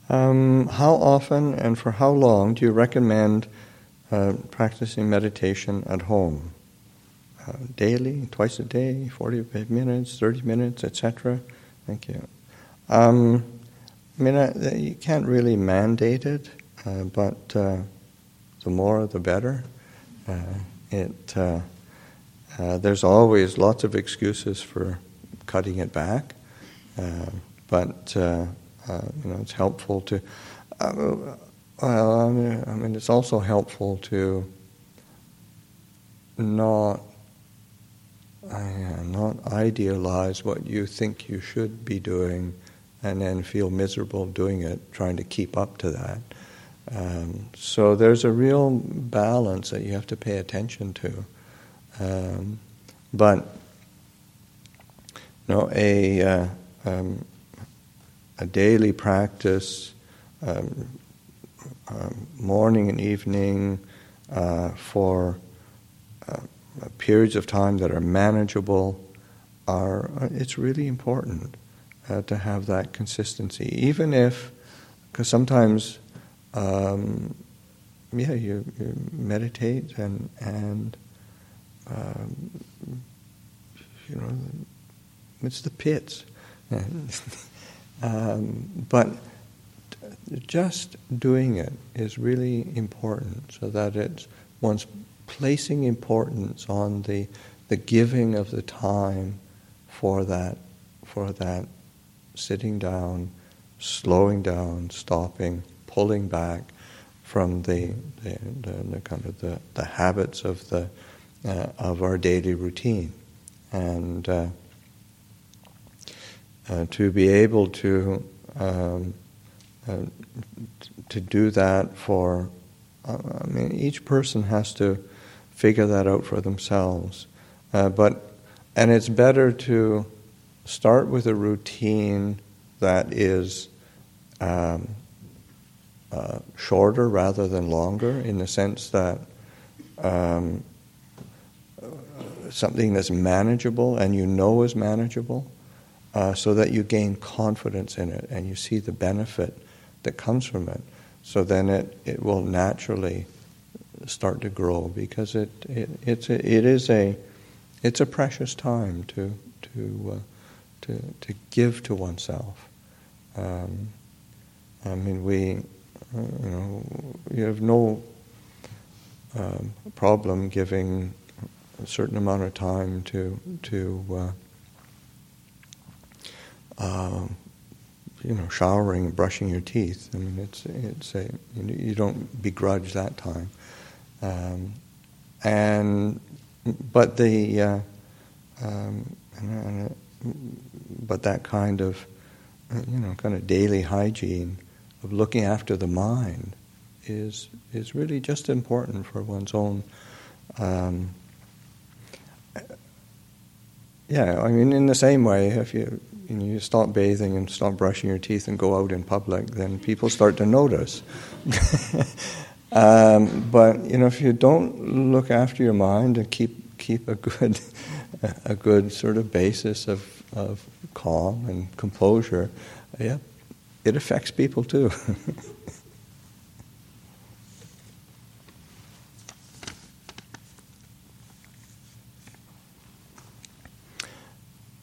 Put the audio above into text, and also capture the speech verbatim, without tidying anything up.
Um, how often and for how long do you recommend uh, practicing meditation at home? Uh, daily, twice a day, forty-five minutes, thirty minutes, et cetera? Thank you. Um, I mean, I, you can't really mandate it, uh, but uh, the more the better. Uh, it uh, uh, there's always lots of excuses for cutting it back, uh, but uh, uh, you know it's helpful to. Uh, well, I mean, I mean, it's also helpful to not uh, not idealize what you think you should be doing, and then feel miserable doing it, trying to keep up to that. Um, so there's a real balance that you have to pay attention to. Um, but you know, a uh, um, a daily practice, um, um, morning and evening, uh, for uh, periods of time that are manageable, are it's really important uh, to have that consistency. Even if, because sometimes, um, yeah, you, you meditate and and um, you know, it's the pits, um, but just doing it is really important, so that it's one's placing importance on the the giving of the time for that for that sitting down, slowing down, stopping, pulling back from the the, the, the kind of the, the habits of the uh, of our daily routine, and uh, uh, to be able to um, uh, to do that for. Uh, I mean, each person has to figure that out for themselves, uh, but and it's better to start with a routine that is um, uh, shorter rather than longer, in the sense that um, something that's manageable and you know is manageable, uh, so that you gain confidence in it and you see the benefit that comes from it. So then it, it will naturally start to grow, because it, it it's a, it is a it's a precious time to to uh, to to give to oneself. Um, I mean, we uh, you know you have no um, problem giving a certain amount of time to to uh, uh, you know showering and brushing your teeth. I mean, it's it's a you, know, you don't begrudge that time, um, and but the uh, um, and, uh, but that kind of you know kind of daily hygiene of looking after the mind is is really just important for one's own. Um, yeah, I mean, in the same way, if you you know, you stop bathing and stop brushing your teeth and go out in public, then people start to notice. um, but you know, if you don't look after your mind and keep keep a good a good sort of basis of of calm and composure, yeah, it affects people too.